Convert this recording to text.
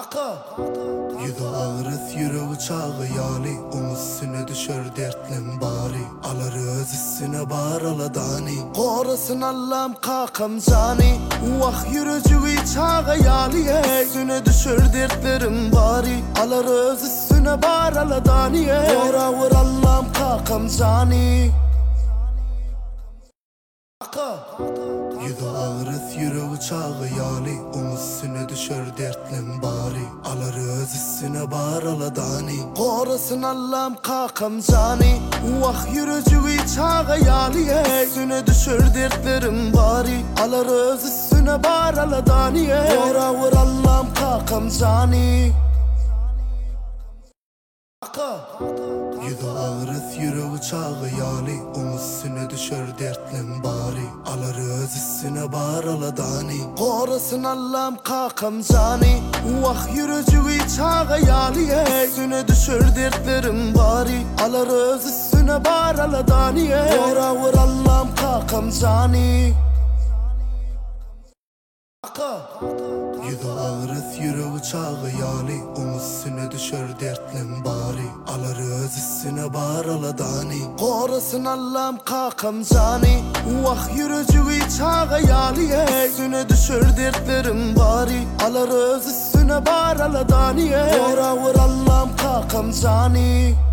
Yüzü ağrıs yüreği çağı yali, üstüne düşer dertlim bari. Alır öz üstüne bağraladani, korasın Allah'ım kakam cani. Vah yürücüğü çağı yali, üstüne düşer dertlerim bari. Alır öz üstüne bağraladani, kora vur Allah'ım kakam cani. Yüzü ağrıs yüreği çağı yali, üstüne düşer dertlim bari. Alır öz üstüne bağraladani, korasın Allah'ım kakam cani. Vah yürücüğü çağı yali, üstüne düşer dertlerim bari. Alır öz üstüne bağraladani, kora vur Allah'ım kakam cani. Yüzü ağrıs yüreği çağı yali, üstüne düşer dertlim bari. Alır öz üstüne bağraladani, korasın Allah'ım kakam cani. Vah yürücüğü çağı yali, üstüne düşer dertlerim bari. Alır öz üstüne bağraladani, kora vur Allah'ım kakam cani. Yüzü ağrıs yüreği çağı yali, üstüne düşer dertlim bari. Alır öz üstüne bağraladani, korasın Allah'ım kakam cani. Vah yürücüğü çağı yali, üstüne düşer dertlerim bari. Alır öz üstüne bağraladani, kora vur Allah'ım kakam cani.